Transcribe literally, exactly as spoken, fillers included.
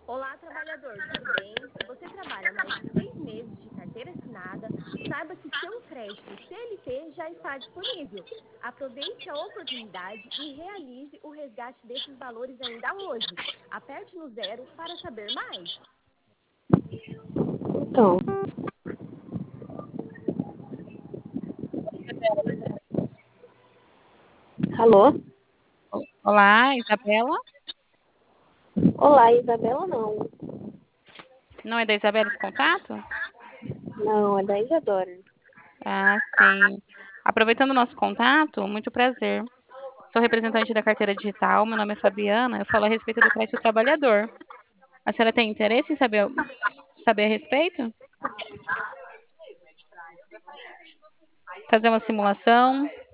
Olá, trabalhador, tudo bem? Se você trabalha mais de seis meses de carteira assinada, saiba que seu crédito C L T já está disponível. Aproveite a oportunidade e realize o resgate desses valores ainda hoje. Aperte no zero para saber mais. Então, alô? Olá, Isabela? Olá, Isabela não. Não é da Isabela esse contato? Não, é da Isadora. Ah, sim. Aproveitando o nosso contato, muito prazer. Sou representante da carteira digital, meu nome é Fabiana, eu falo a respeito do crédito trabalhador. A senhora tem interesse em saber, saber a respeito? Fazer uma simulação?